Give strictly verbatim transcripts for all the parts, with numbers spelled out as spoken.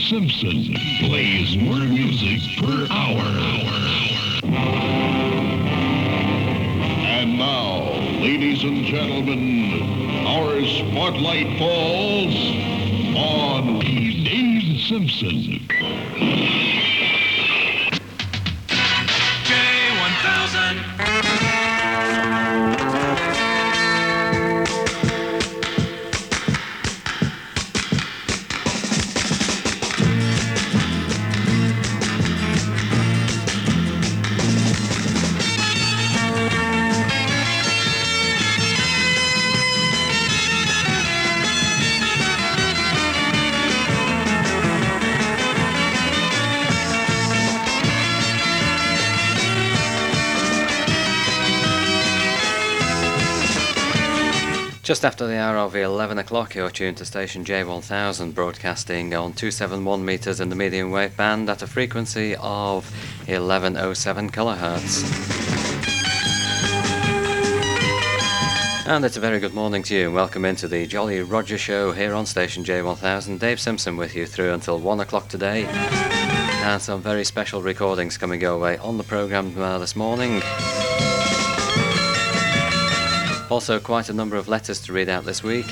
Simpson plays more music per hour. And now, ladies and gentlemen, our spotlight falls on Dave Simpson. J one thousand. Just after the hour of eleven o'clock, you're tuned to station J one thousand, broadcasting on two seventy-one metres in the medium wave band at a frequency of eleven oh seven kilohertz. And it's a very good morning to you, and welcome into the Jolly Roger Show here on station J one thousand. Dave Simpson with you through until one o'clock today, and some very special recordings coming your way on the programme uh, this morning. Also, quite a number of letters to read out this week.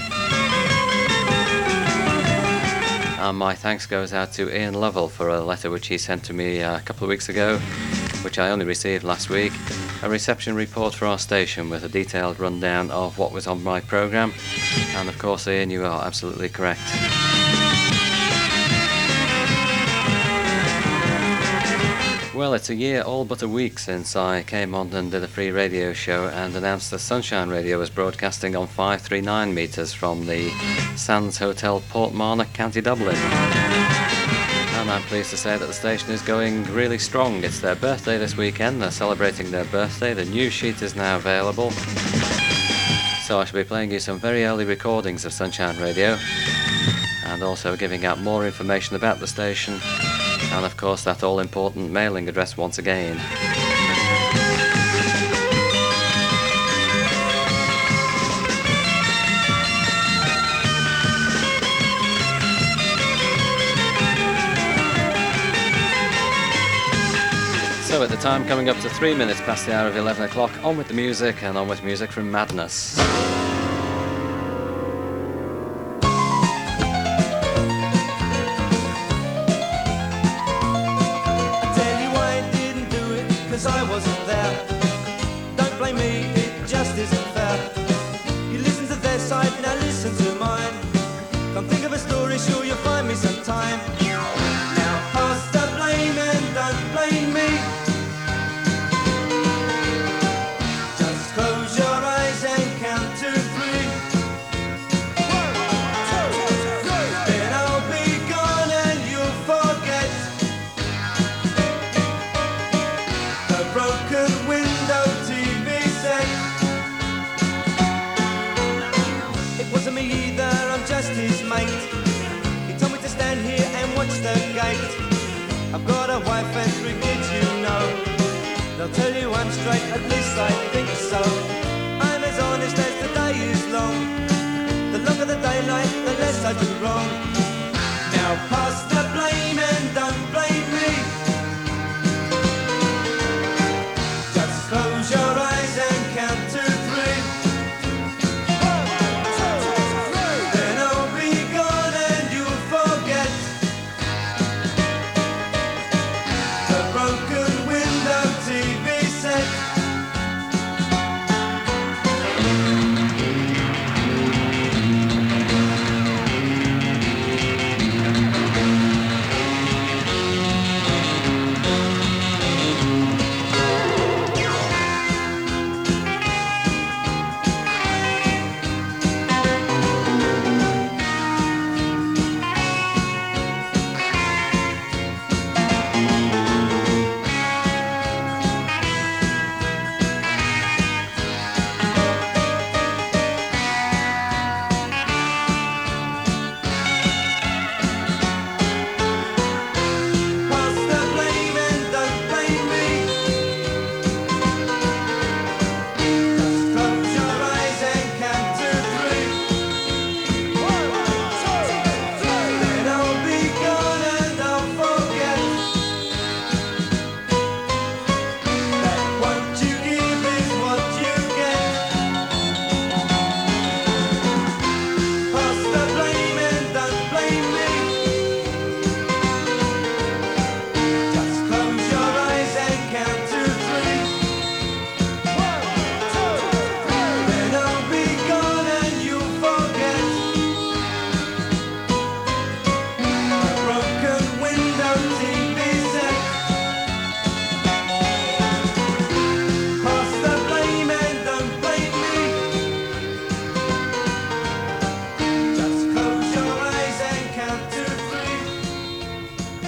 And my thanks goes out to Ian Lovell for a letter which he sent to me uh, a couple of weeks ago, which I only received last week. A reception report for our station with a detailed rundown of what was on my programme. And of course, Ian, you are absolutely correct. Well, it's a year, all but a week, since I came on and did a free radio show and announced that Sunshine Radio was broadcasting on five thirty-nine metres from the Sands Hotel, Portmarnock, County Dublin. And I'm pleased to say that the station is going really strong. It's their birthday this weekend, they're celebrating their birthday. The news sheet is now available. So I shall be playing you some very early recordings of Sunshine Radio, and also giving out more information about the station. And of course that all-important mailing address once again. So at the time coming up to three minutes past the hour of eleven o'clock, on with the music, and on with music from Madness.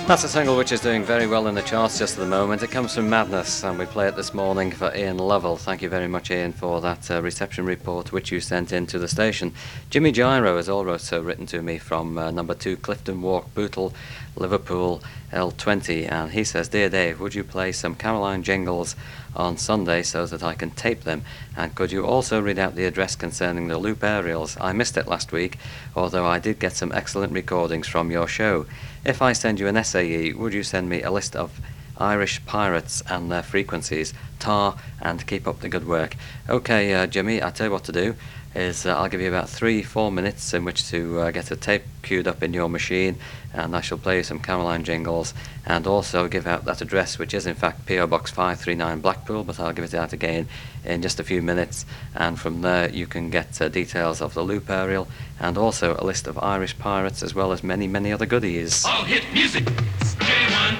That's a single which is doing very well in the charts just at the moment. It comes from Madness, and we play it this morning for Ian Lovell. Thank you very much, Ian, for that uh, reception report which you sent in to the station. Jimmy Gyro has also written to me from uh, number two Clifton Walk, Bootle, Liverpool, L twenty, and he says, "Dear Dave, would you play some Caroline jingles on Sunday so that I can tape them? And could you also read out the address concerning the loop aerials? I missed it last week, although I did get some excellent recordings from your show. If I send you an S A E, would you send me a list of Irish pirates and their frequencies? Tar, and keep up the good work." Okay, uh, Jimmy, I'll tell you what to do is uh, I'll give you about three, four minutes in which to uh, get a tape queued up in your machine, and I shall play you some Caroline jingles and also give out that address, which is in fact P O Box five three nine Blackpool, but I'll give it out again in just a few minutes, and from there you can get uh, details of the loop aerial and also a list of Irish pirates as well as many, many other goodies. All hit music. J one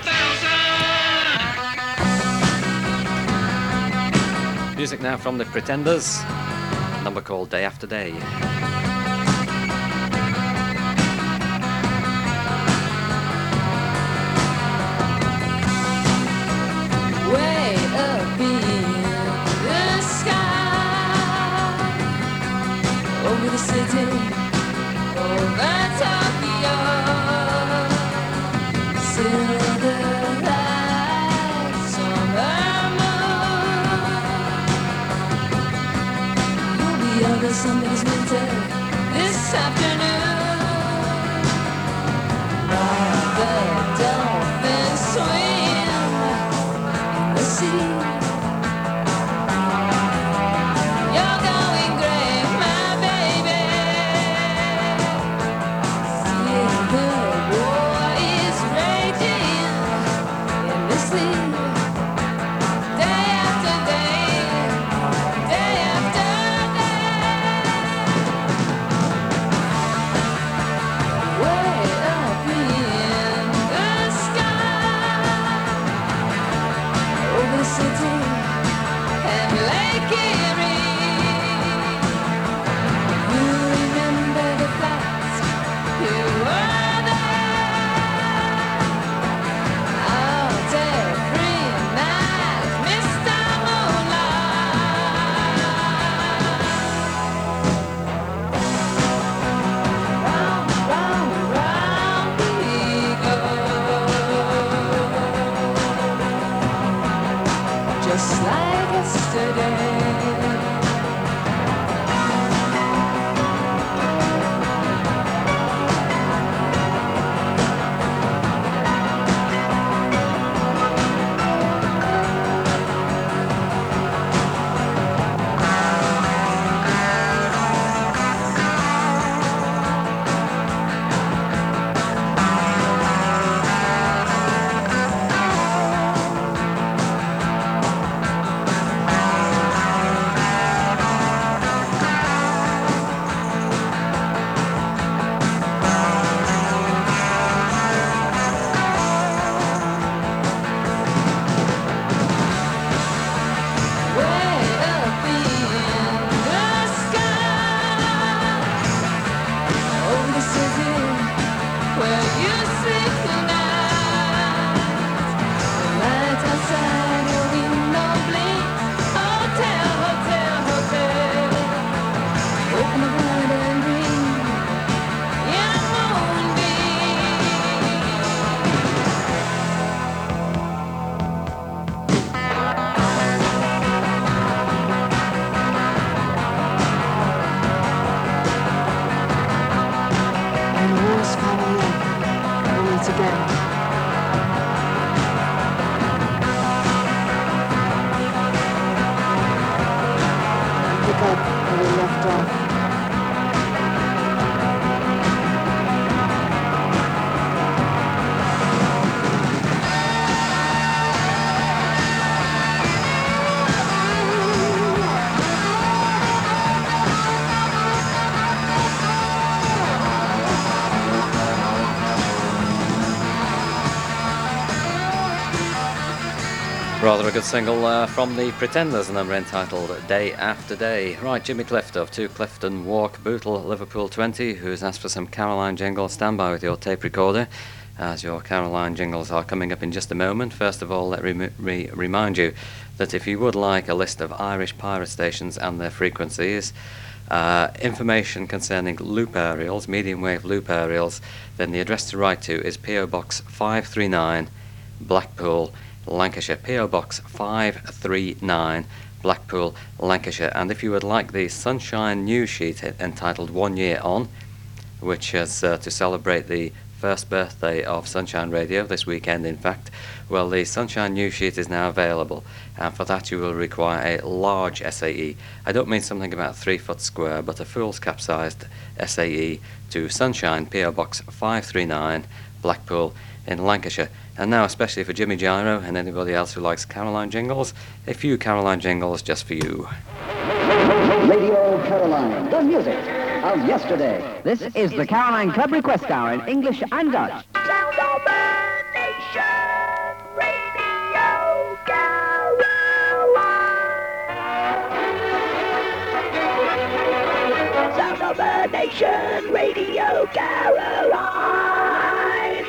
thousand. Music now from the Pretenders, a number called Day After Day. Way up in the sky, over the city, over Tokyo, silver lights on the moon. You'll be under somebody's winter this afternoon. The dolphins swim in the sea. You're going great, my baby. See, the war is raging endlessly. Day after day, day after day. Way up in the sky, over the city and Lake Erie. You remember the flights, you were there. Out every night, Mister Moonlight. Round, round, round we go, just like yesterday. Way up in the sky, over the city where you sleep tonight. The lights outside your window blink. Hotel, hotel, hotel. Open the window and breathe in a moonbeam. And the war's finally up, only to go. Pick up where we left off. Rather a good single uh, from the Pretenders, a number entitled Day After Day. Right, Jimmy Clift of two Clifton Walk, Bootle, Liverpool twenty, who's asked for some Caroline jingle. Stand by with your tape recorder. as your Caroline jingles are coming up in just a moment. First of all, let me re- re- remind you that if you would like a list of Irish pirate stations and their frequencies, uh, information concerning loop aerials, medium wave loop aerials, then the address to write to is P O Box five three nine, Blackpool, Lancashire. P O Box five three nine, Blackpool, Lancashire. And if you would like the Sunshine news sheet entitled One Year On, which is uh, to celebrate the first birthday of Sunshine Radio, this weekend in fact, well, the Sunshine news sheet is now available, and for that you will require a large S A E. I don't mean something about three foot square, but a fool's cap-sized S A E to Sunshine, P O Box five three nine, Blackpool in Lancashire. And now, especially for Jimmy Gyro and anybody else who likes Caroline jingles, a few Caroline jingles just for you. Radio Caroline, the music of yesterday. This is the Caroline Club Request Hour in English and Dutch. Sound of the Nation, Radio Caroline. Sound of the Nation, Radio Caroline.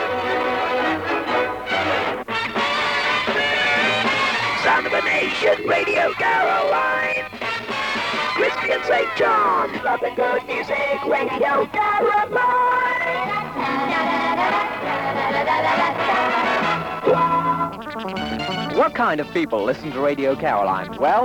Sound of the Nation, Radio Caroline. Crispy and Saint John, love the good music, Radio Caroline. What kind of people listen to Radio Caroline? Well...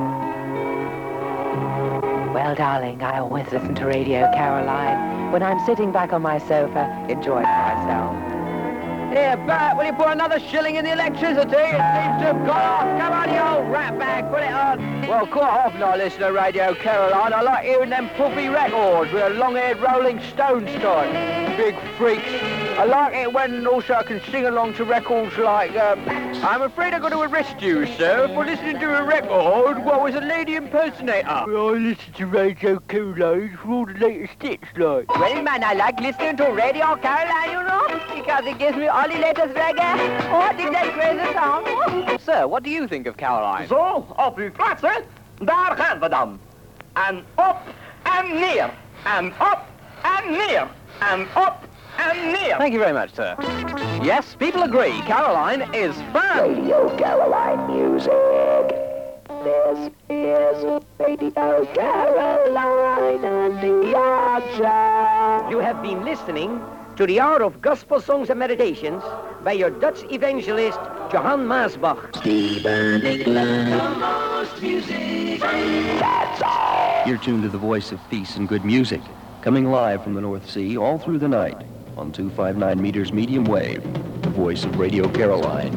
Well, darling, I always listen to Radio Caroline when I'm sitting back on my sofa, enjoying myself. Here, Bert, will you put another shilling in the electricity? It seems to have gone off. Come on, you old ratbag, put it on. Well, quite often I listen to Radio Caroline. I like hearing them puffy records with a long-haired Rolling Stones type. Big freaks. I like it when also I can sing along to records like, uh, I'm afraid I've got to arrest you, sir, for listening to a record what was a lady impersonator. Well, I listen to Radio Caroline for all the latest hits, like. Well, man, I like listening to Radio Caroline, you know, because it gives me all the latest reggae. Oh, I think that crazy song. Sir, what do you think of Caroline? Zo, op uw plaatsen, daar gaan we dan. En op en neer. En op en neer. En op en neer. Thank you very much, sir. Yes, people agree. Caroline is fun. Radio Caroline music. This is Radio Caroline and the Archer. You have been listening to the Hour of Gospel Songs and Meditations by your Dutch evangelist, Johan Maasbach. Stephen England. The most music. That's all. You're tuned to the voice of peace and good music, coming live from the North Sea all through the night on two fifty-nine meters medium wave, the voice of Radio Caroline.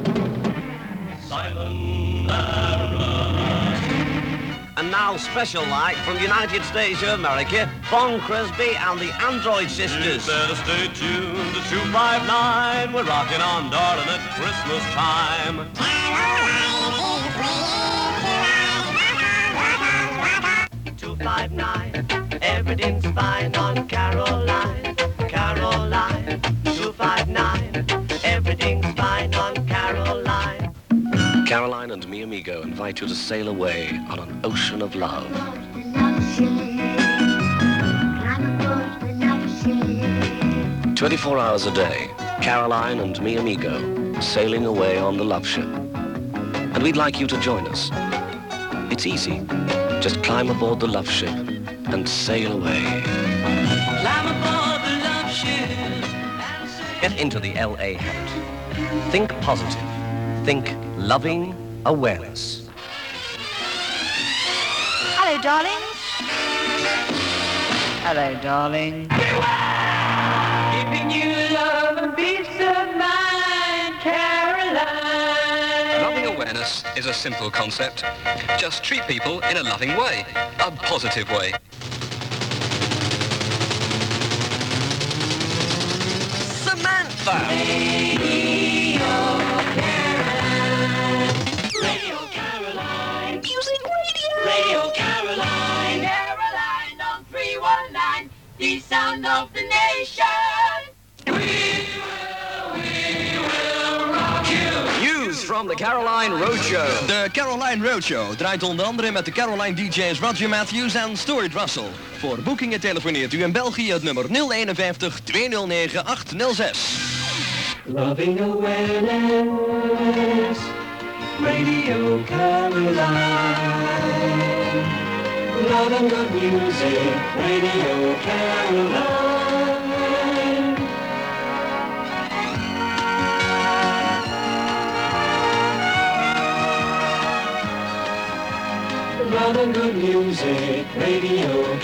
Silent And now special like from the United States of America, Bon Crisby and the Android Sisters. You better stay tuned to two five nine. We're rocking on, darling, at Christmas time. two five nine, everything's fine on Caroline. Caroline, two five nine, everything's fine on Caroline. Caroline and Mi Amigo invite you to sail away on an ocean of love. twenty-four hours a day, Caroline and Mi Amigo sailing away on the love ship. And we'd like you to join us. It's easy. Just climb aboard the love ship and sail away. Climb aboard the love ship. Get into the L A habit. Think positive. Think loving awareness. Hello, darling. Hello, darling. Giving you love and peace of mind, Caroline. Loving awareness is a simple concept. Just treat people in a loving way, a positive way. Samantha! Radio Caroline. Radio Caroline. Music radio. Radio Caroline. Caroline on three one nine. The sound of the nation. We will, we will rock you. News from the Caroline Roadshow. De Caroline Roadshow draait onder andere met de Caroline D J's Roger Matthews en Stuart Russell. Voor boekingen telefoneert u in België het nummer nul vijf een twee nul negen acht nul zes. Loving awareness, Radio Caroline. Love and good music, Radio Caroline. Love and good music, Radio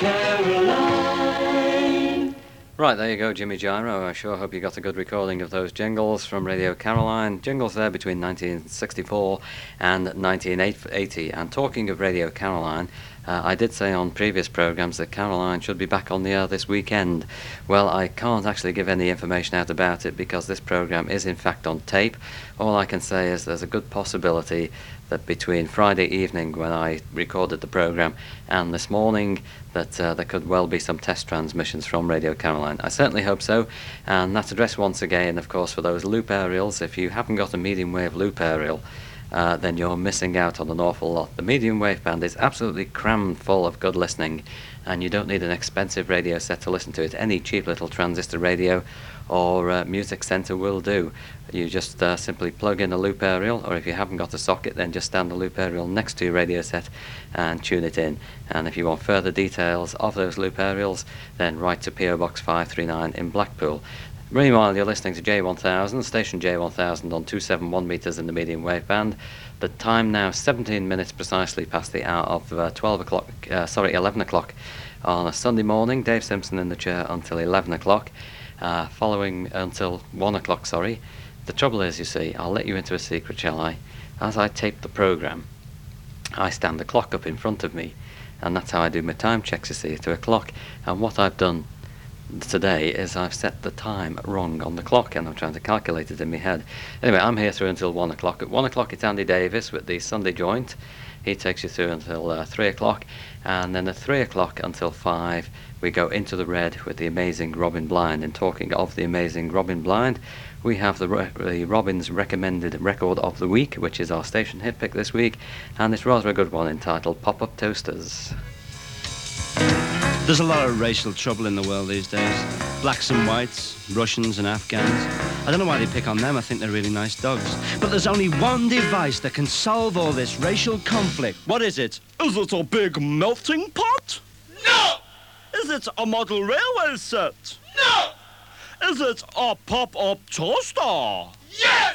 Caroline. Right, there you go, Jimmy Gyro. I sure hope you got a good recording of those jingles from Radio Caroline. Jingles there between nineteen sixty-four and nineteen eighty. And talking of Radio Caroline, uh, I did say on previous programmes that Caroline should be back on the air this weekend. Well, I can't actually give any information out about it because this programme is in fact on tape. All I can say is there's a good possibility that between Friday evening when I recorded the programme and this morning that uh, there could well be some test transmissions from Radio Caroline. I certainly hope so, and that's addressed once again, of course, for those loop aerials. If you haven't got a medium wave loop aerial, uh, then you're missing out on an awful lot. The medium wave band is absolutely crammed full of good listening, and you don't need an expensive radio set to listen to it. Any cheap little transistor radio or uh, music centre will do. You just uh, simply plug in a loop aerial, or if you haven't got a socket, then just stand the loop aerial next to your radio set and tune it in. And if you want further details of those loop aerials, then write to P O Box five three nine in Blackpool. Meanwhile, you're listening to J one thousand, station J one thousand on two seventy-one metres in the medium wave band. The time now seventeen minutes precisely past the hour of uh, twelve o'clock, uh, sorry, eleven o'clock on a Sunday morning. Dave Simpson in the chair until eleven o'clock, uh, following until one o'clock, sorry. The trouble is, you see, I'll let you into a secret, shall I? As I tape the programme, I stand the clock up in front of me, and that's how I do my time checks, you see, to a clock. And what I've done today is I've set the time wrong on the clock, and I'm trying to calculate it in my head. Anyway, I'm here through until one o'clock. At one o'clock it's Andy Davis with the Sunday Joint. He takes you through until uh, three o'clock, and then at three o'clock until five we go into the red with the amazing Robin Blind. And talking of the amazing Robin Blind, we have the, re- the Robin's recommended record of the week, which is our station hit pick this week, and it's rather a good one entitled Pop-Up Toasters. There's a lot of racial trouble in the world these days. Blacks and whites, Russians and Afghans. I don't know why they pick on them, I think they're really nice dogs. But there's only one device that can solve all this racial conflict. What is it? Is it a big melting pot? No! Is it a model railway set? No! Is it a pop-up toaster? Yes!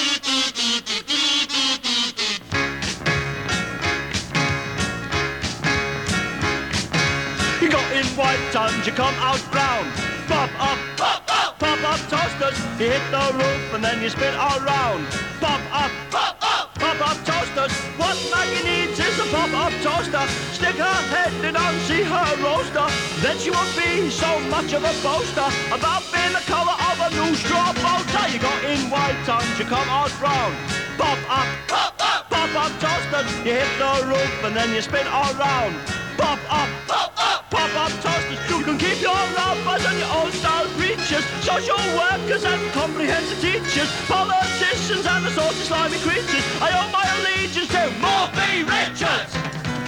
You go in white and you come out brown. Pop up, pop up, pop up toasters. You hit the roof and then you spin around. Pop up, pop up, pop up toasters. What Maggie needs is a pop up toaster. Stick her head in and see her roaster. Then she won't be so much of a boaster about being the colour of a new straw boater. You go in white and you come out brown. Pop up, pop up, pop up toasters. You hit the roof and then you spin around. Pop up, pop up, pop up toasters. You can keep your rubbers and your old style breeches. Social workers and comprehensive teachers, politicians and the sorts of slimy creatures. I owe my allegiance to Morphy Richards.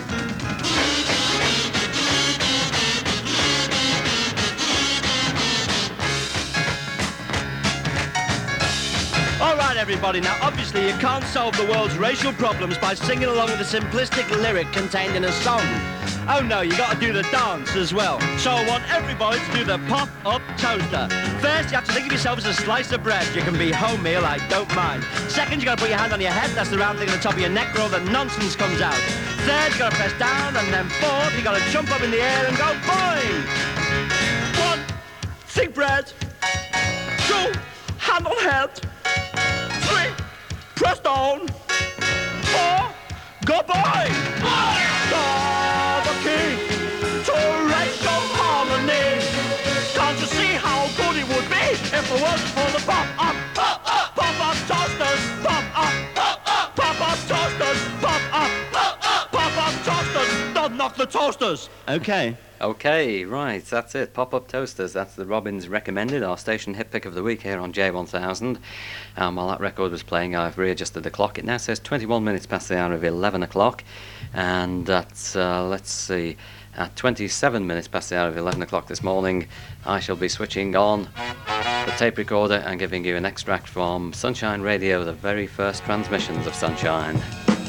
All right, everybody, now obviously you can't solve the world's racial problems by singing along with a simplistic lyric contained in a song. Oh no, you got to do the dance as well. So I want everybody to do the pop-up toaster. First, you have to think of yourself as a slice of bread. You can be homemeal, I don't mind. Second, you got to put your hand on your head. That's the round thing at the top of your neck where all the nonsense comes out. Third, you got to press down, and then fourth, you got to jump up in the air and go boing. One, think bread. Two, hand on head. Three, press down. Four, go boing. The key to racial harmony. Can't you see how good it would be if it wasn't for the pop-up, pop-up, pop-up toasters, pop-up, pop-up, pop-up toasters, pop-up, pop-up, pop-up toasters. Don't knock the toasters. Okay. Okay, right, that's it. Pop-Up Toasters, that's the Robins Recommended, our station hit pick of the week here on J one thousand. Um, while that record was playing, I've readjusted the clock. It now says twenty-one minutes past the hour of eleven o'clock. And that's, uh, let's see, at twenty-seven minutes past the hour of eleven o'clock this morning, I shall be switching on the tape recorder and giving you an extract from Sunshine Radio, the very first transmissions of Sunshine.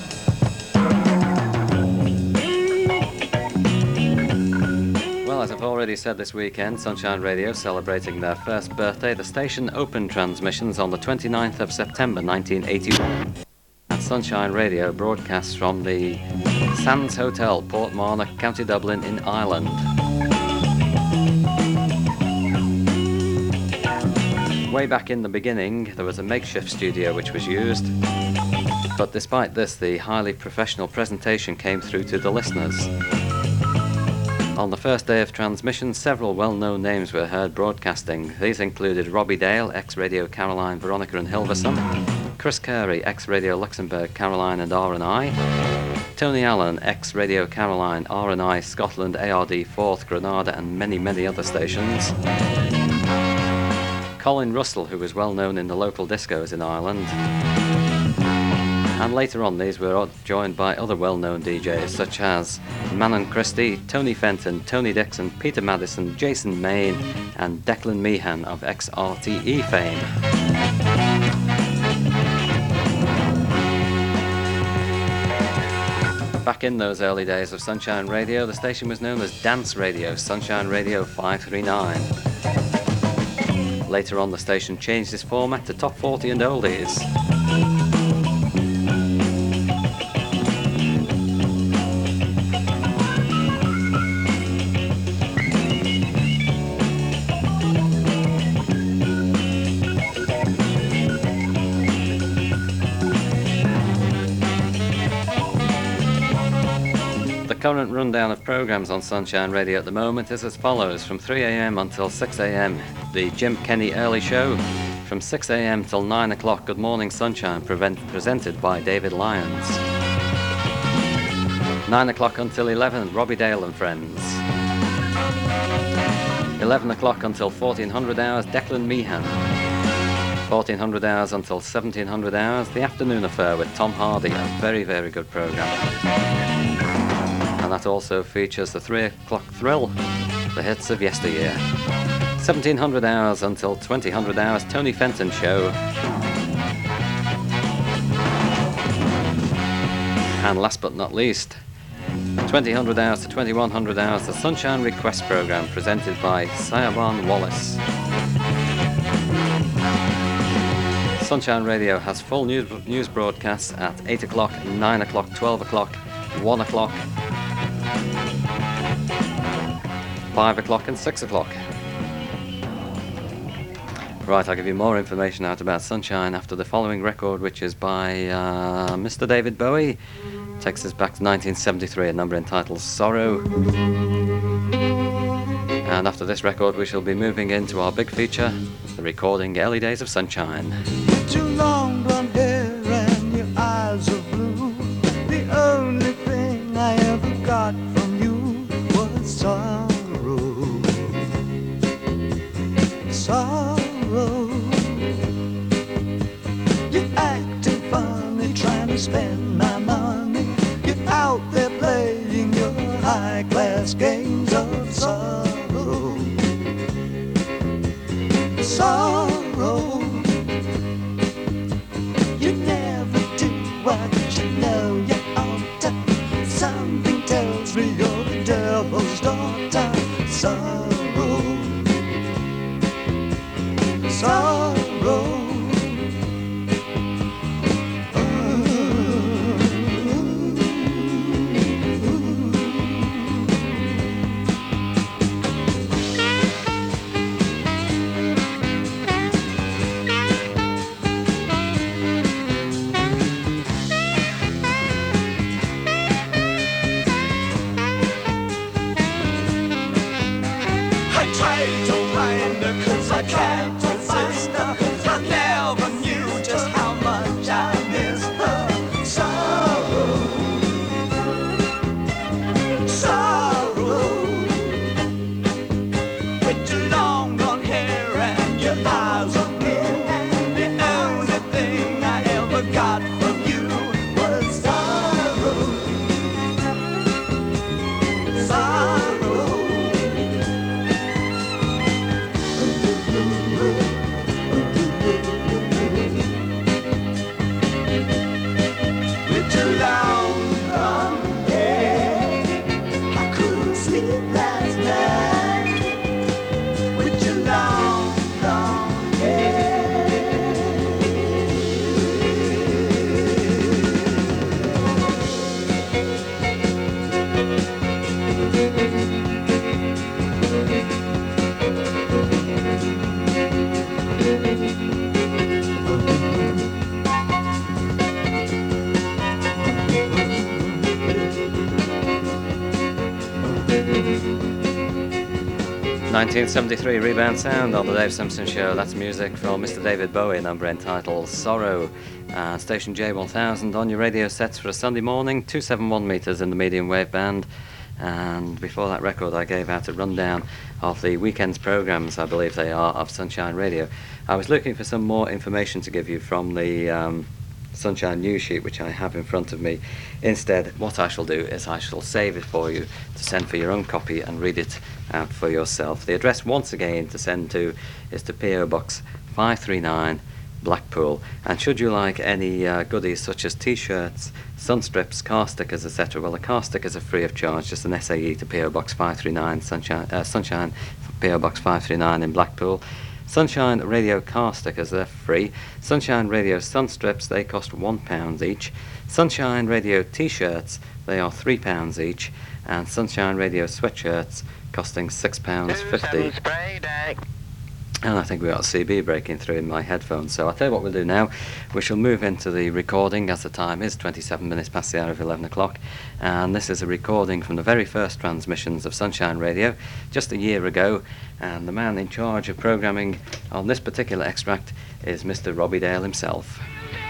Well, as I've already said, this weekend, Sunshine Radio celebrating their first birthday. The station opened transmissions on the twenty-ninth of September nineteen eighty-one. And Sunshine Radio broadcasts from the Sands Hotel, Portmarnock, County Dublin in Ireland. Way back in the beginning, there was a makeshift studio which was used. But despite this, the highly professional presentation came through to the listeners. On the first day of transmission, several well-known names were heard broadcasting. These included Robbie Dale, ex-Radio Caroline, Veronica and Hilversum; Chris Carey, ex-Radio Luxembourg, Caroline and R and I; Tony Allen, ex-Radio Caroline, R and I, Scotland, A R D, Forth, Granada and many, many other stations; Colin Russell, who was well known in the local discos in Ireland. And later on, these were joined by other well-known D Js such as Manon Christie, Tony Fenton, Tony Dixon, Peter Madison, Jason Main and Declan Meehan of ex R T E fame. Back in those early days of Sunshine Radio, the station was known as Dance Radio, Sunshine Radio five three nine. Later on, the station changed its format to Top forty and Oldies. The current rundown of programmes on Sunshine Radio at the moment is as follows. From three a m until six a m, the Jim Kenny Early Show. From six a m till nine o'clock, Good Morning Sunshine, prevent, presented by David Lyons. nine o'clock until eleven, Robbie Dale and Friends. eleven o'clock until fourteen hundred hours, Declan Meehan. fourteen hundred hours until seventeen hundred hours, The Afternoon Affair with Tom Hardy, a very, very good programme. And that also features the three o'clock thrill, the hits of yesteryear. seventeen hundred hours until twenty hundred hours, Tony Fenton Show. And last but not least, twenty hundred hours to twenty-one hundred hours, the Sunshine Request Programme, presented by Siobhan Wallace. Sunshine Radio has full news, news broadcasts at eight o'clock, nine o'clock, twelve o'clock, one o'clock, five o'clock and six o'clock. Right, I'll give you more information out about Sunshine after the following record, which is by uh, Mister David Bowie. Takes us back to nineteen seventy-three, a number entitled Sorrow. And after this record, we shall be moving into our big feature, the recording Early Days of Sunshine. Too long blonde hair and your eyes are blue. The only thing I ever got from you was sorrow. Sorrow. You're acting funny, trying to spend my money. You're out there playing your high-class games of sorrow. Sorrow. You never do what you know you ought to. Something tells me you're the devil's daughter. Sorrow. Sorrow. nineteen seventy-three Rebound Sound on the Dave Simpson Show. That's music from Mister David Bowie, number entitled Sorrow. Uh, station J one thousand on your radio sets for a Sunday morning, two seventy-one metres in the medium wave band. And before that record, I gave out a rundown of the weekend's programmes, I believe they are, of Sunshine Radio. I was looking for some more information to give you from the um, Sunshine news sheet, which I have in front of me. Instead, what I shall do is I shall save it for you to send for your own copy and read it out for yourself. The address, once again, to send to is to P O Box five three nine, Blackpool. And should you like any uh, goodies such as t-shirts, sun strips, car stickers, et cetera, well, the car stickers are free of charge. Just an S A E to P O Box five three nine, Sunshine, uh, Sunshine P O Box five three nine in Blackpool. Sunshine Radio car stickers, they're free. Sunshine Radio sun strips, they cost one pound each. Sunshine Radio t-shirts, they are three pounds each. And Sunshine Radio sweatshirts costing six pounds fifty. And I think we've got a C B breaking through in my headphones. So I'll tell you what we'll do now. We shall move into the recording, as the time is twenty-seven minutes past the hour of eleven o'clock. And this is a recording from the very first transmissions of Sunshine Radio, just a year ago. And the man in charge of programming on this particular extract is Mister Robbie Dale himself.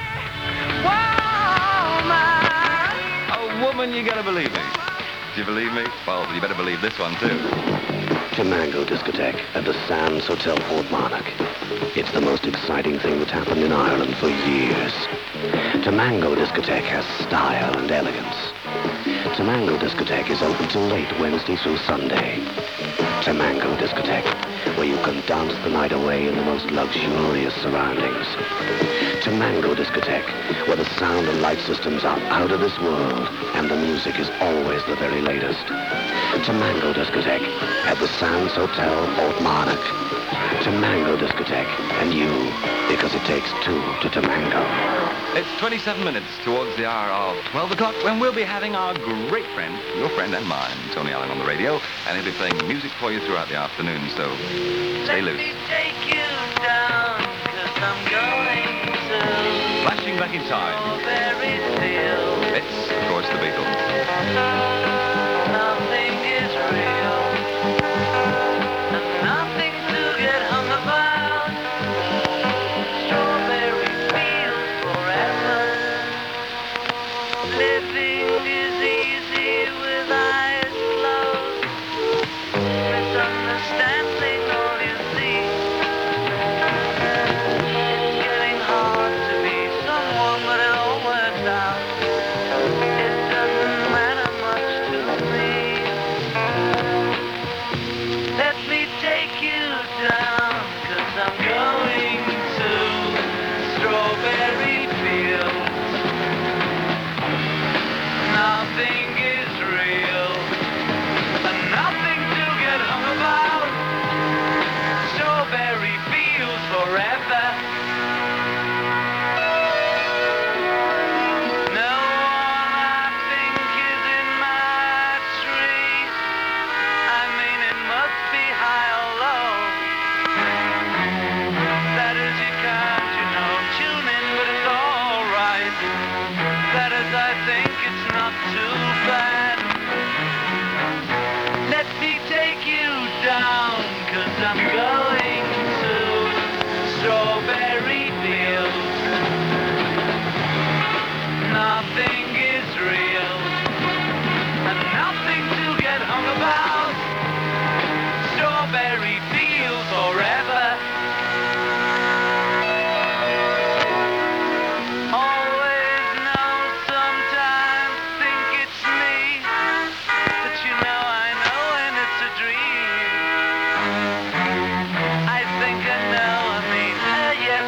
Oh, woman, you gotta believe me. Do you believe me? Well, you better believe this one, too. Tamango Discotheque at the Sands Hotel Portmarnock. It's the most exciting thing that's happened in Ireland for years. Tamango Discotheque has style and elegance. Tamango Discotheque is open till late Wednesday through Sunday. Tamango Discotheque, where you can dance the night away in the most luxurious surroundings. Tamango Discotheque, where the sound and light systems are out of this world and the music is always the very latest. Tamango Discotheque at the Sands Hotel Portmarnock. Tamango Discotheque, and you, because it takes two to Tamango. It's twenty-seven minutes towards the hour of twelve o'clock when we'll be having our great friend, your friend and mine, Tony Allen on the radio, and he'll be playing music for you throughout the afternoon, so stay loose. Take you down, 'cause I'm going to Flashing back in time, Strawberry Fields. it's, of course, the Beatles. Nothing is real, and nothing to get hung about. Strawberry fields forever. Living is easy with eyes closed. Misunderstanding all you see. It's getting hard to be someone, but it all works out. It doesn't matter much to me. Let me take you down, 'cause I'm going to Strawberry Fields. Nothing is real, and nothing to get hung about. Strawberry Fields forever. No one I think is in my tree. I mean, it must be high or low. That is, you can't, you know, tune in, but it's alright. That is, I think it's not too bad. Let me take you down, 'cause I'm going to Strawberry Fields. Nothing is real, and nothing to get hung about. Strawberry Fields forever. Always know, sometimes think it's me, but you know I know when it's a dream. I think I know, I mean, uh, yeah.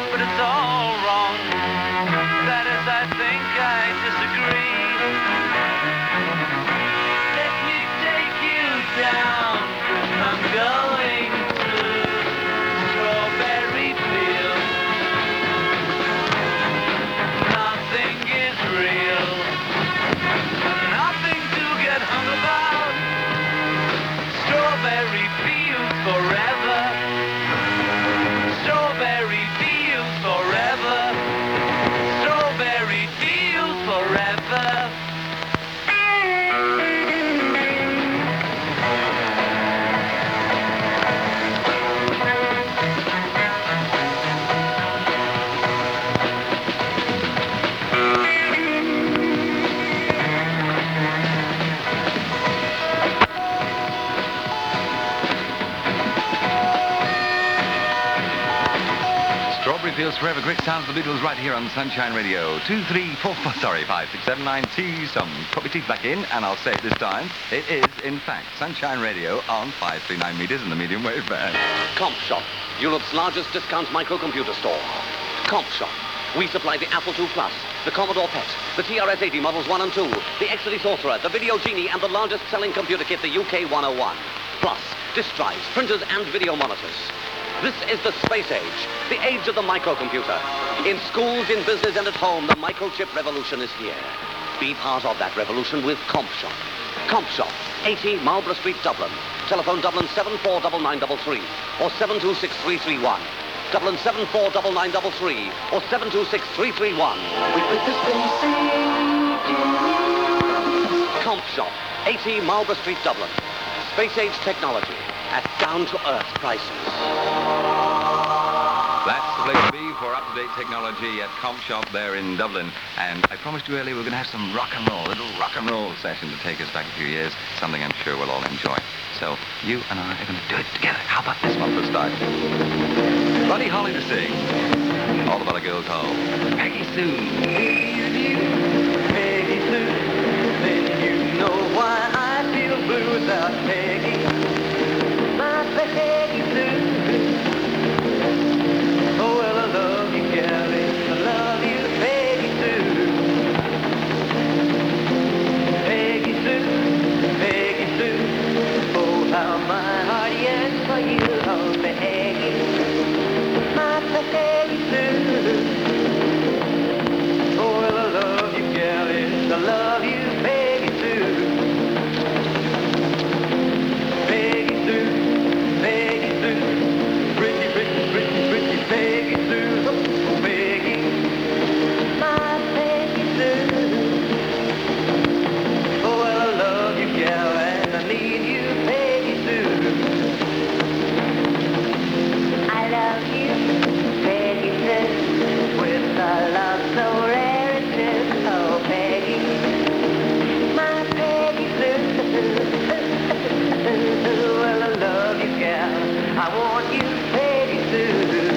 Strawberry Fields Forever. Great sounds of the Beatles right here on Sunshine Radio. Two, three, four, four, sorry, five, six, seven, nine, T, some. Put my teeth back in, and I'll say it this time. It is, in fact, Sunshine Radio on five three nine meters in the medium wave band. Comp Shop, Europe's largest discount microcomputer store. Comp Shop. We supply the Apple two Plus, the Commodore P E T, the T R S eighty Models one and two, the X D Sorcerer, the Video Genie, and the largest selling computer kit, the U K one oh one. Plus, disk drives, printers, and video monitors. This is the space age, the age of the microcomputer. In schools, in business, and at home, the microchip revolution is here. Be part of that revolution with Comp Shop. Comp Shop, eighty Marlborough Street, Dublin. Telephone Dublin seven four nine nine three three or seven two six three three one. Dublin seven four nine nine three three or seven two six three three one. We put the space age in. Comp Shop, eighty Marlborough Street, Dublin. Space age technology at down-to-earth prices. That's the place to be for up-to-date technology at Comp Shop there in Dublin. And I promised you earlier we're going to have some rock and roll, a little rock and roll session to take us back a few years, something I'm sure we'll all enjoy. So you and I are going to do it together. How about this one for a start? Buddy Holly to sing. All about a girl called Peggy Sue. Peggy Sue, then you know why I feel blue without Peggy. My Peggy Sue. Oh, well, I love you, Gally. I love you, Peggy Sue. Peggy Sue, Peggy Sue. Oh, how my heart yearns for you, oh, Peggy. My Peggy Sue. Oh, well, I love you, Gally. I love you, Peggy Sue. Peggy Sue, Peggy Sue. Pretty, pretty, pretty, pretty Peggy Sue. Oh, Peggy. My Peggy Sue. Oh, well, I love you, gal, and I need you, Peggy Sue. I love you, Peggy Sue, with a love so rare and true. Oh, Peggy, my Peggy Sue. Well, I love you, gal. I want you, Peggy Sue.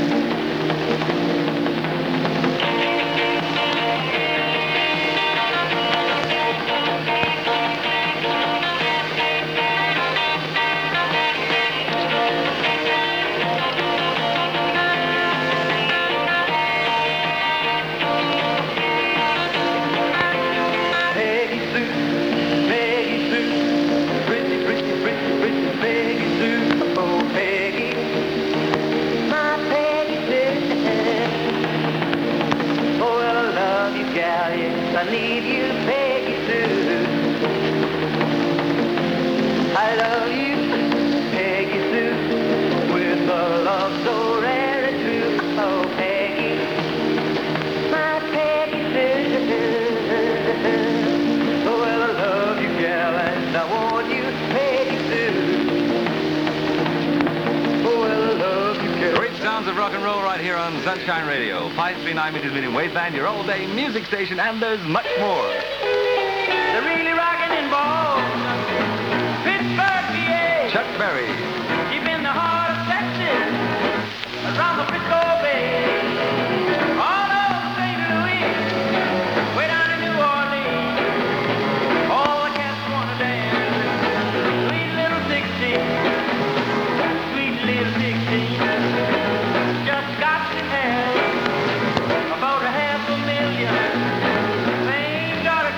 Peggy Sue, Peggy Sue, pretty, pretty, pretty, pretty Peggy Sue. Oh, Peggy, my Peggy Sue. Oh, well, I love you, gal, yes, I need you, Peggy Sue. I love you, Peggy Sue, with a love so rare and true. Oh, Peggy, my Peggy Sue. Oh, well, I love you, gal, and I want you, Peggy Sue. Oh, well, I love you, gal. Great sounds of rock and roll right here on Sunshine Radio. five three nine meters medium wave band, your all-day music station, and there's much more. They're really rocking in Boston, Pittsburgh, P A. Chuck Berry. Deep in the heart of Texas, around the Frisco Bay, all over Saint Louis, way down in New Orleans. All the cats wanna dance, sweet little sixteen, sweet little sixteen, just got to have about a half a million. They ain't got a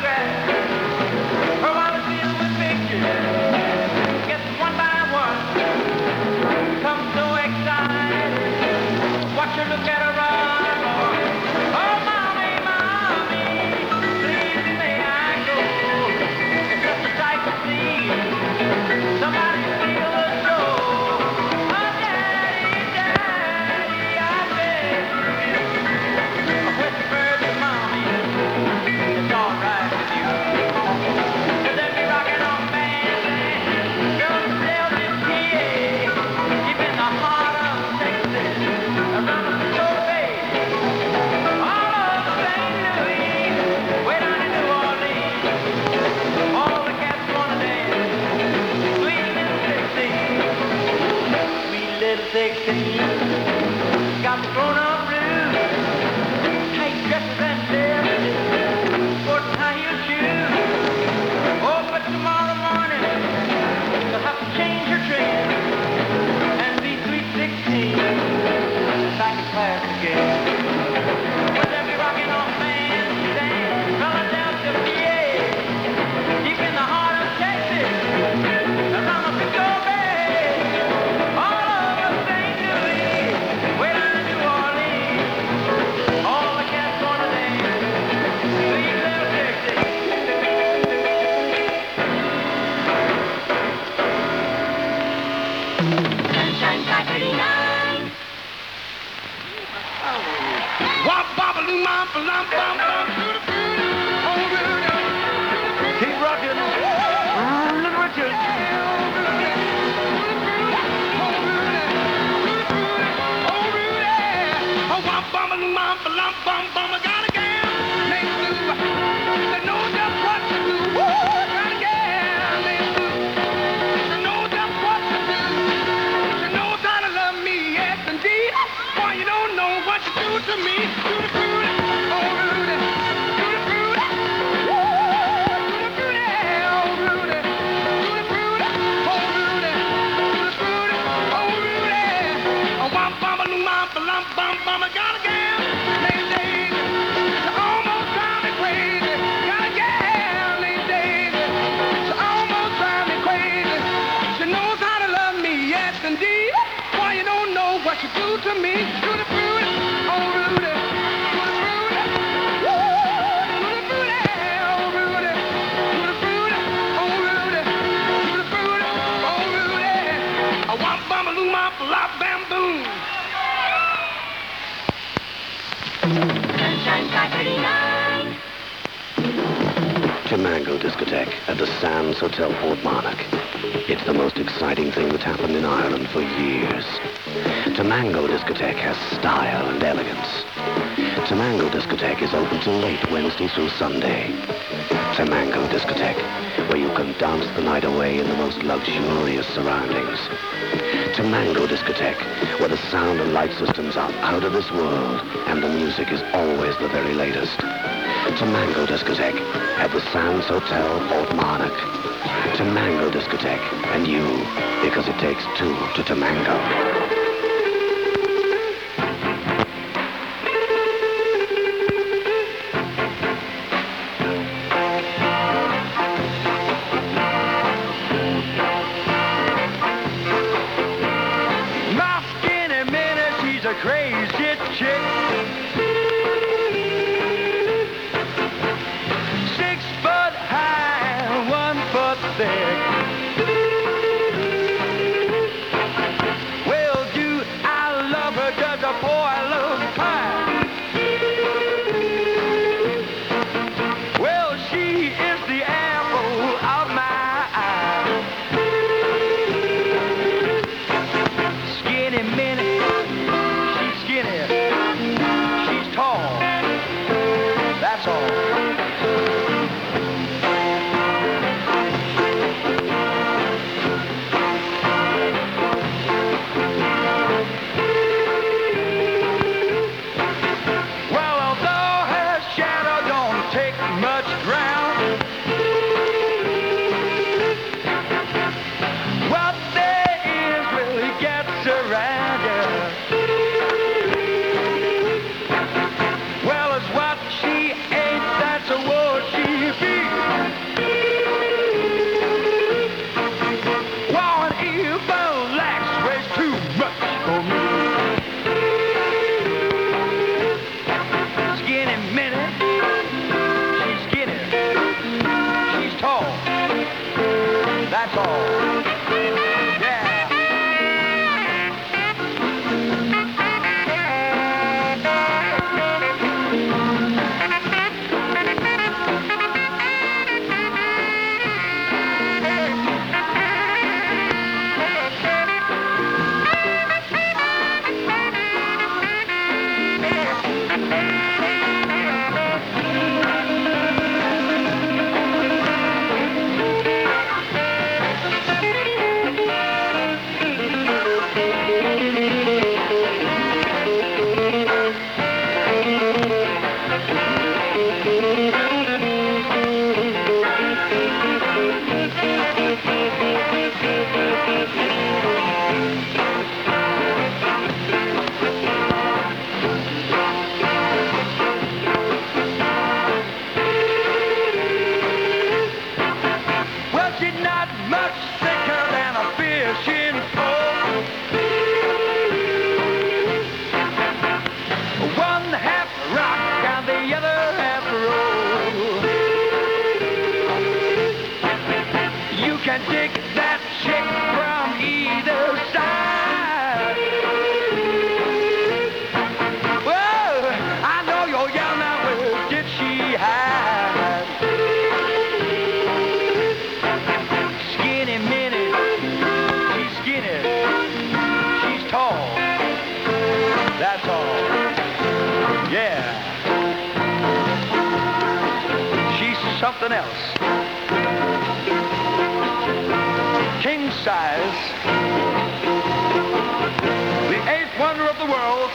Keep rocking, Little Richard. To me, to the fruit, oh Rudy, to the fruit, woo, to the fruit, oh Rudy, to the fruit, oh Rudy, to the fruit, oh Rudy, a womp bum a loom up a lop bam boom. Sunshine five thirty-nine. Jamango Discotheque at the Sands Hotel Portmarnock. It's the most exciting thing that's happened in Ireland for years. Jamango Discotheque has style and elegance. Jamango Discotheque is open till late Wednesday through Sunday. Jamango Discotheque, where you can dance the night away in the most luxurious surroundings. Jamango Discotheque, where the sound and light systems are out of this world and the music is always the very latest. Jamango Discotheque at the Sands Hotel Portmarnock. Jamango Discotheque and you, because it takes two to Jamango. Crazy chick, six foot high, one foot thick. Well, do I love her? Does a boy love pie? Well, she is the apple of my eye. Skinny minnie. and take that chick from either side. Well, I know you're yelling out, where did she hide? Skinny Minnie, she's skinny, she's tall, that's all, yeah. She's something else. King size, the eighth wonder of the world.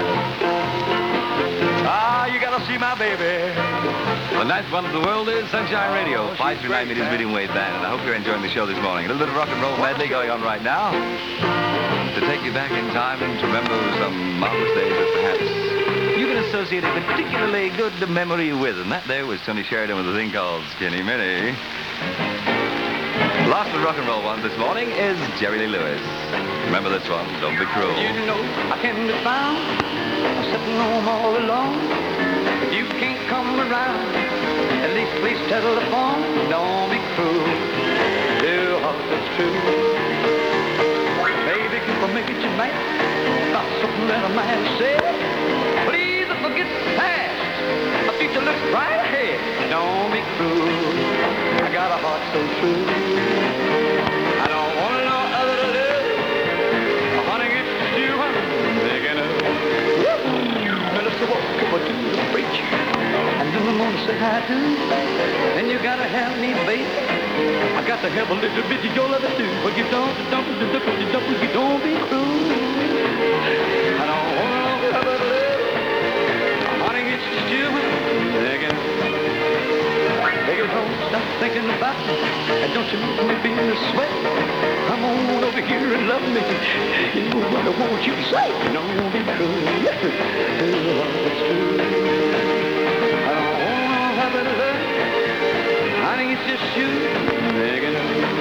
Ah, you gotta see my baby. The ninth one of the world is Sunshine Radio, five through nine meters medium wave band, and I hope you're enjoying the show this morning. A little bit of rock and roll medley going on right now to take you back in time and to remember some marvelous days that perhaps you can associate a particularly good memory with, and that there was Tony Sheridan with a thing called Skinny Minnie. Last of the rock and roll one this morning is Jerry Lee Lewis. Remember this one, Don't Be Cruel. You know I can be found sitting home all alone. If you can't come around, at least please settle the phone. Don't be cruel. Dear heart, that's true. Baby, keep on making you mad about something that a man said. Please forget the past. The future looks right ahead. Don't be cruel. I got a heart so true. I don't want no other to love. Honey, it's you I'm thinking of. Well, it's the walk up to the bridge. And in the morning say I do. Then you gotta have me, baby. I got to have a little bit of your love too. But you don't, don't, don't, don't, don't, you don't be cruel. I don't want no other to love. Honey, it's just you I'm thinking of. Baby, don't stop thinking about me, and don't you make me feel this way. Come on over here and love me. You know what I want you to say. Don't be cruel. It's true. I don't want no other love. Honey, it's just you. Thinking of.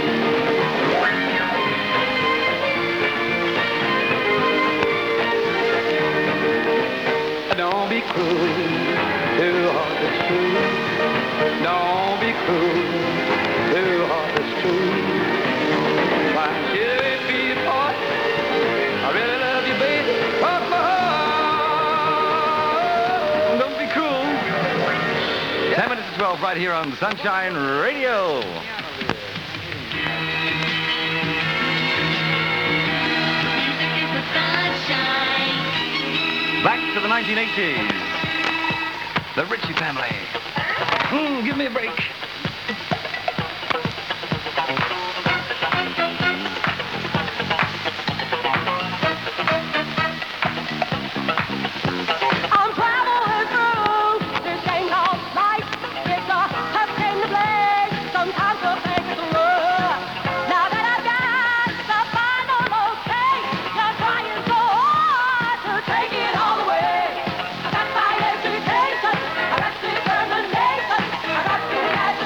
Don't be cruel. Too hard, it's true. Don't be cruel, too hard, it's true. Why should it be apart? I really love you, baby. Cross my heart. Don't be cruel. Ten minutes to twelve right here on Sunshine Radio. Back to the nineteen eighties. The Ritchie Family. Mm, give me a break. I'm traveling through this thing called life. It's a tough game to play. Sometimes the thing is rough. Now that I've got the final okay, you're trying so hard to take it all away. I got my education, I got determination, I got the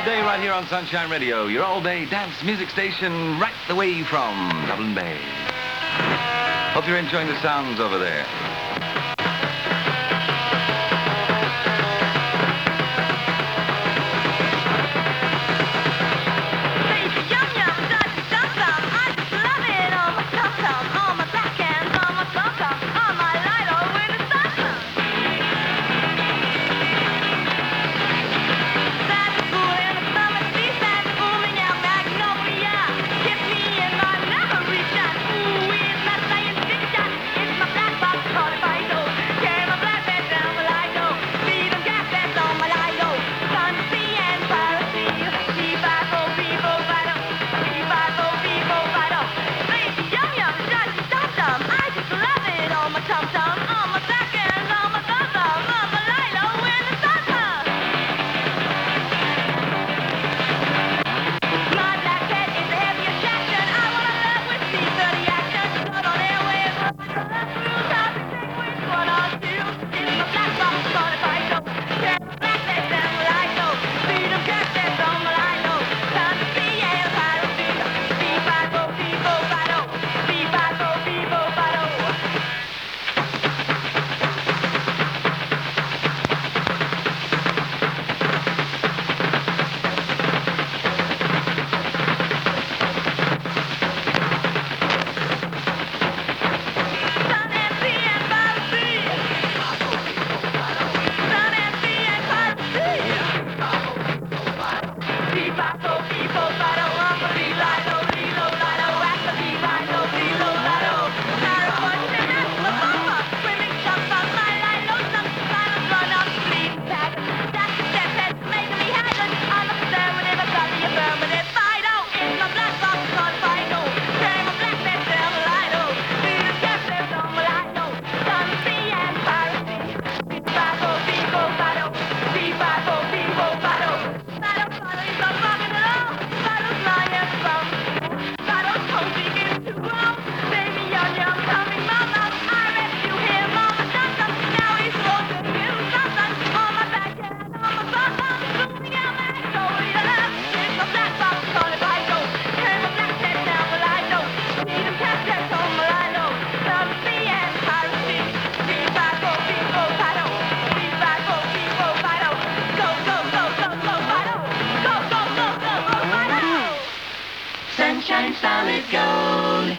day right here on Sunshine Radio, your all-day dance music station right the way from Dublin Bay. Hope you're enjoying the sounds over there. Sunshine solid gold.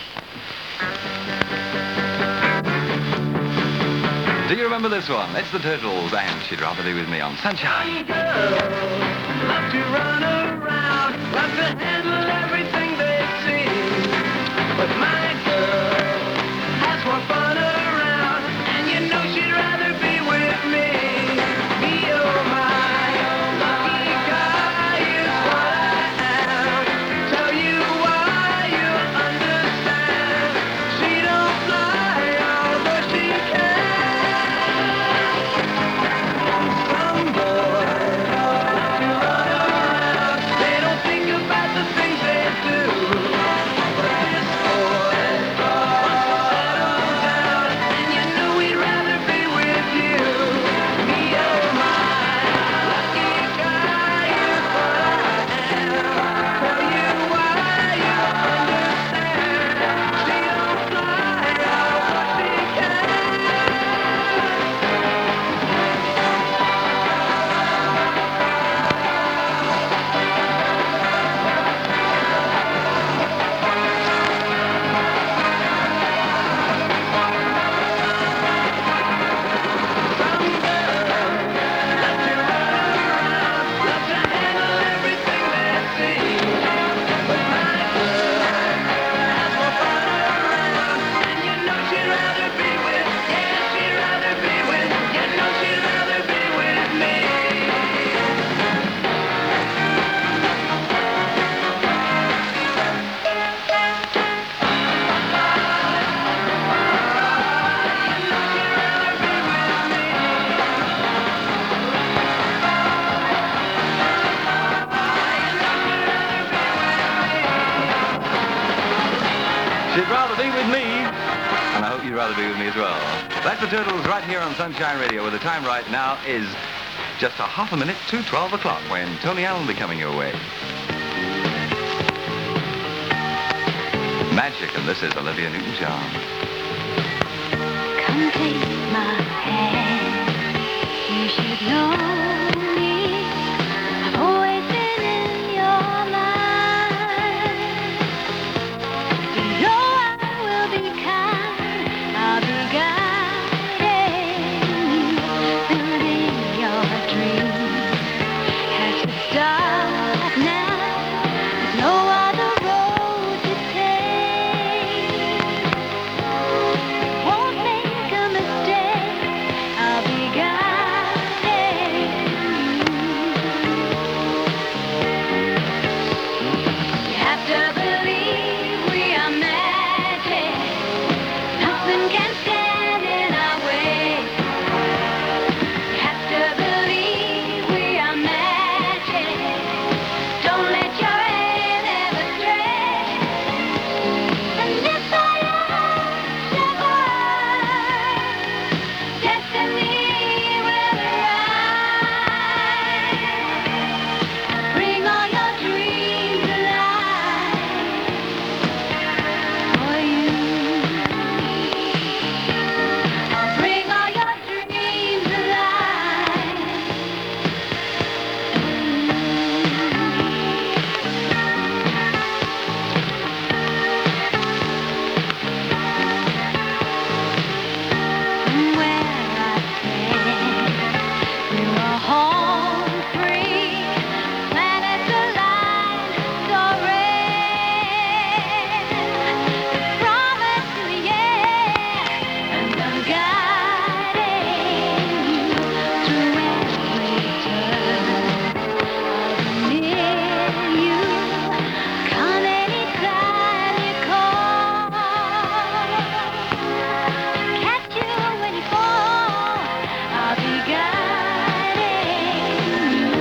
Do you remember this one? It's the Turtles, and She'd Rather Be With Me on Sunshine. Love to run around, love to handle everything they see. But my girl has more fun around, and you know she'd rather be with me. Me, oh my, oh lucky guy is what I am. Tell you why you understand. She don't fly, although she can. Some boys love to run around. They don't think about the things they do. But this boy wants to settle down, and you know he'd rather be with you. Me, oh my, lucky guy is what I am. Tell you why you understand. She don't fly, although she can. She'd rather be with me, and I hope you'd rather be with me as well. That's the Turtles right here on Sunshine Radio, where the time right now is just a half a minute to twelve o'clock when Tony Allen will be coming your way. Magic, and this is Olivia Newton-John. Come take my hand. You should know me. I've always been in your mind. You know I will be kind. I'll be guiding you, building your dreams. Has to start now. There's no other road to take. Won't make a mistake. I'll be guiding you. You have to believe we are magic. Nothing can stand in our way. You have to believe we are magic. Don't let your hand ever stray. And if I destiny will arrive. Bring all your dreams alive for you. I'll bring all your dreams alive. Somewhere I stand, we're all home free. Planets align, soaring. Promise to the air, and I'm guiding you through every turn. I'll be near you. Come anytime you call. Catch you when you fall. I'll be guiding you.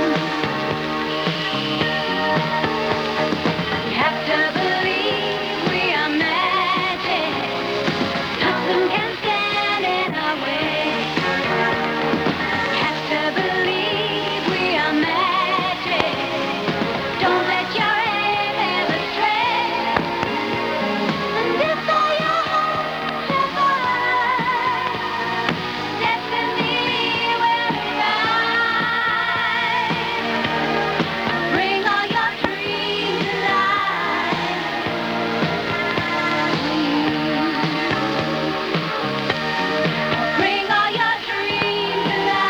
You have to believe we are magic. Nothing can stand in our way. You have to believe we are magic. Don't let your aim ever stray. And if all your hopes are fire, destiny will arrive. Bring all your dreams alive. Bring all your dreams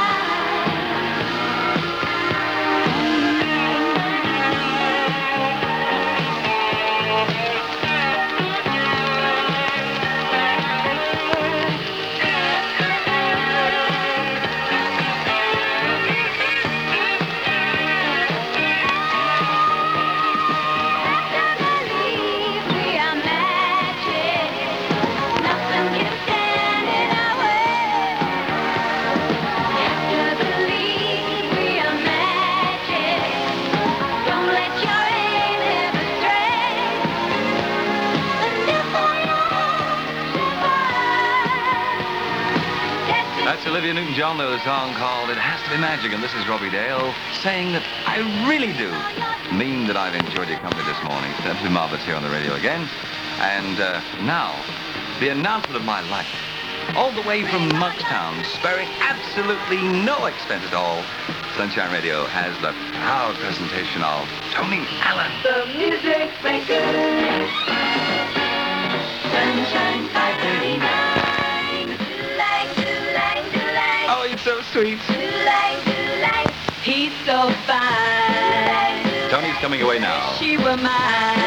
Believe we are magic. Nothing can stand in our way. You have to believe we are magic. Don't let your aim ever stray. And if all your hopes are fire, That's Olivia Newton-John, though, the song called It Has to Be Magic, and this is Robbie Dale saying that I really do mean that I've enjoyed your company this morning. It's absolutely marvelous here on the radio again. And uh, now, the announcement of my life. All the way from Monkstown, sparing absolutely no expense at all, Sunshine Radio has the proud presentation of Tony Allen. The music maker. Sunshine five thirty-nine. Like, like, like. Oh, it's so sweet. Like, like. He's so fine. Tony's coming away now. She were mine.